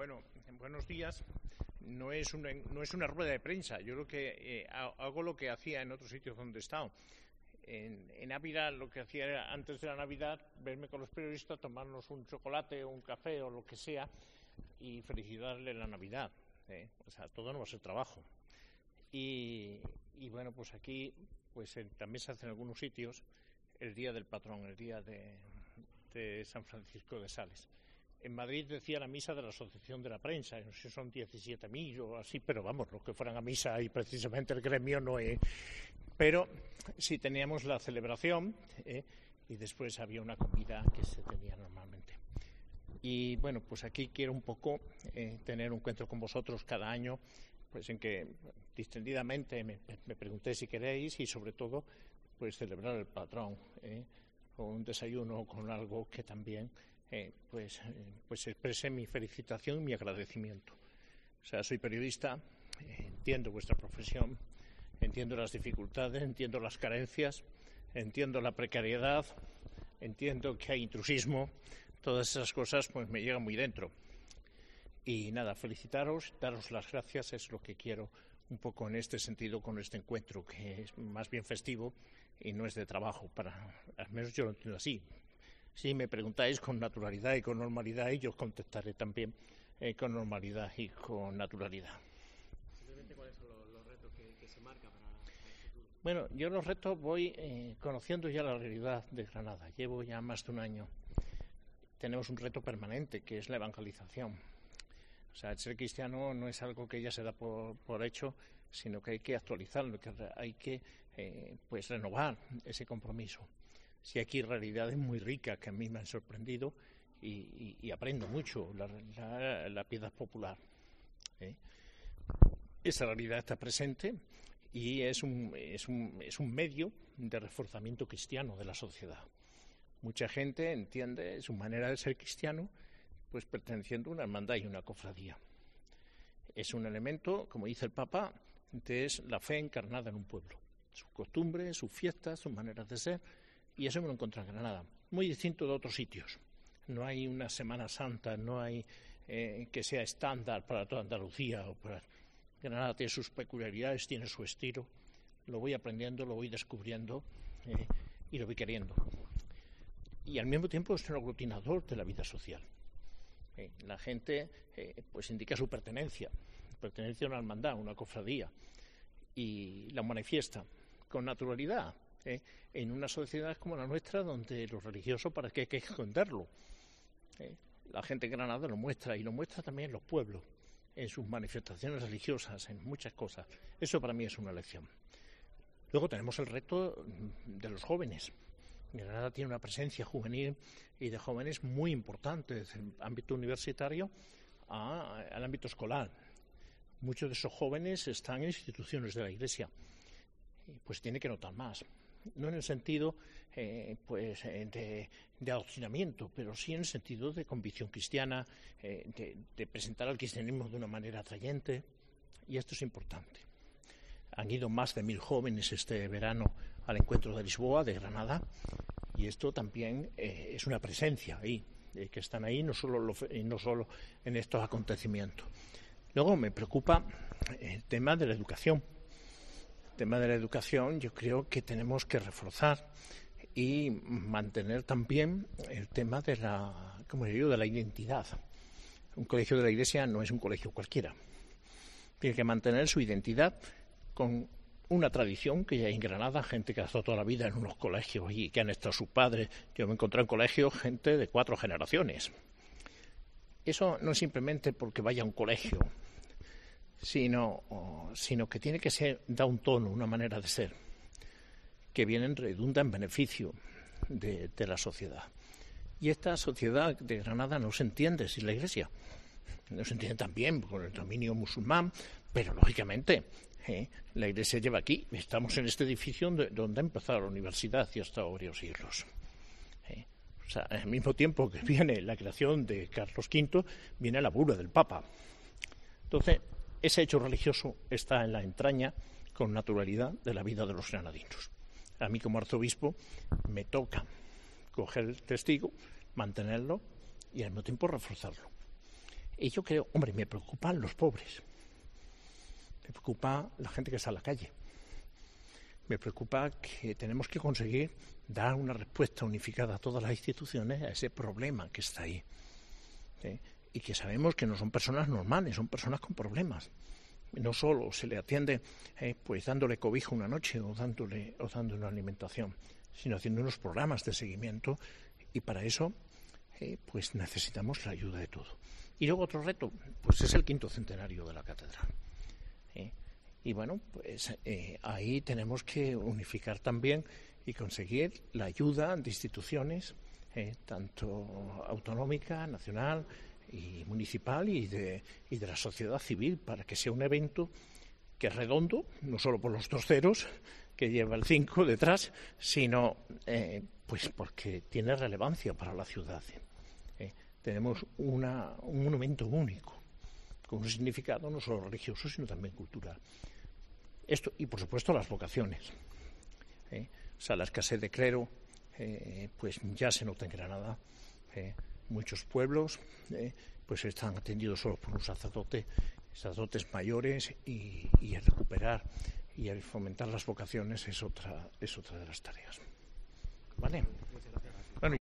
Bueno, buenos días. No es una rueda de prensa. Yo lo que hago lo que hacía en otros sitios donde he estado. En Navidad lo que hacía era, antes de la Navidad, verme con los periodistas, tomarnos un chocolate o un café o lo que sea y felicitarle la Navidad. O sea, todo no va a ser trabajo. Y bueno, pues aquí pues también se hace en algunos sitios el Día del Patrón, el Día de San Francisco de Sales. En Madrid decía la misa de la Asociación de la Prensa, no sé si son 17.000 o así, pero vamos, los que fueran a misa y precisamente el gremio no es. Pero sí teníamos la celebración y después había una comida que se tenía normalmente. Y bueno, pues aquí quiero un poco tener un encuentro con vosotros cada año, pues en que distendidamente me pregunté si queréis y sobre todo pues celebrar el patrón, con un desayuno, con algo que también pues exprese mi felicitación y mi agradecimiento. O sea, soy periodista, entiendo vuestra profesión, entiendo las dificultades, entiendo las carencias, entiendo la precariedad, entiendo que hay intrusismo, todas esas cosas pues me llegan muy dentro. Y nada, felicitaros, daros las gracias, es lo que quiero un poco en este sentido con este encuentro, que es más bien festivo y no es de trabajo, al menos yo lo entiendo así. Si me preguntáis con naturalidad y con normalidad, y yo os contestaré también con normalidad y con naturalidad. Simplemente, ¿cuáles son los retos que se marcan para el futuro? Bueno, yo los retos voy conociendo ya la realidad de Granada. Llevo ya más de un año. Tenemos un reto permanente, que es la evangelización. O sea, el ser cristiano no es algo que ya se da por hecho, sino que hay que actualizarlo, que hay que pues renovar ese compromiso. Sí, aquí realidades muy ricas que a mí me han sorprendido y aprendo mucho la piedad popular. Esa realidad está presente y es un medio de reforzamiento cristiano de la sociedad. Mucha gente entiende su manera de ser cristiano pues perteneciendo a una hermandad y una cofradía. Es un elemento, como dice el Papa, es la fe encarnada en un pueblo. Sus costumbres, sus fiestas, sus maneras de ser. Y eso me lo encontré en Granada, muy distinto de otros sitios. No hay una Semana Santa, no hay que sea estándar para toda Andalucía. Granada tiene sus peculiaridades, tiene su estilo. Lo voy aprendiendo, lo voy descubriendo y lo voy queriendo. Y al mismo tiempo es un aglutinador de la vida social. La gente pues indica su pertenencia a una hermandad, a una cofradía, y la manifiesta con naturalidad. En una sociedad como la nuestra, donde lo religioso, ¿para qué hay que esconderlo? La gente de Granada lo muestra, y lo muestra también en los pueblos, en sus manifestaciones religiosas, en muchas cosas. Eso para mí es una lección. Luego tenemos el reto de los jóvenes. Granada tiene una presencia juvenil y de jóvenes muy importante, desde el ámbito universitario al ámbito escolar. Muchos de esos jóvenes están en instituciones de la Iglesia. Pues tiene que notar más. No en el sentido de adoctrinamiento, pero sí en el sentido de convicción cristiana, de presentar al cristianismo de una manera atrayente, y esto es importante. Han ido más de 1.000 jóvenes este verano al encuentro de Lisboa, de Granada, y esto también es una presencia ahí, que están ahí no solo en estos acontecimientos. Luego me preocupa el tema de la educación. El tema de la educación yo creo que tenemos que reforzar y mantener también el tema de la identidad. Un colegio de la Iglesia no es un colegio cualquiera. Tiene que mantener su identidad con una tradición que ya hay en Granada, gente que ha estado toda la vida en unos colegios y que han estado sus padres. Yo me encontré en colegios gente de 4 generaciones. Eso no es simplemente porque vaya a un colegio, sino que tiene que ser, da un tono, una manera de ser, que redunda en beneficio de la sociedad. Y esta sociedad de Granada no se entiende sin la Iglesia. No se entiende también con el dominio musulmán, pero lógicamente la Iglesia lleva aquí. Estamos en este edificio donde ha empezado la universidad y ha estado varios siglos. O sea, al mismo tiempo que viene la creación de Carlos V, viene la bula del Papa. Entonces, ese hecho religioso está en la entraña con naturalidad de la vida de los granadinos. A mí como arzobispo me toca coger el testigo, mantenerlo y al mismo tiempo reforzarlo. Y yo creo, hombre, me preocupan los pobres, me preocupa la gente que está en la calle, me preocupa que tenemos que conseguir dar una respuesta unificada a todas las instituciones a ese problema que está ahí. ¿Sí? Y que sabemos que no son personas normales, son personas con problemas. No solo se le atiende pues dándole cobijo una noche o dándole una alimentación, sino haciendo unos programas de seguimiento, y para eso pues necesitamos la ayuda de todo. Y luego otro reto, pues es el 5º centenario de la catedral. Y bueno, pues ahí tenemos que unificar también y conseguir la ayuda de instituciones, tanto autonómica, nacional y municipal, y de la sociedad civil, para que sea un evento que es redondo, no solo por los 2 ceros que lleva el 5 detrás, sino pues porque tiene relevancia para la ciudad. Tenemos un monumento único, con un significado no solo religioso, sino también cultural. Esto, y por supuesto las vocaciones. O sea, la escasez de clero pues ya se nota en Granada. Muchos pueblos pues están atendidos solo por un sacerdotes mayores, y el recuperar y el fomentar las vocaciones es otra de las tareas. ¿Vale?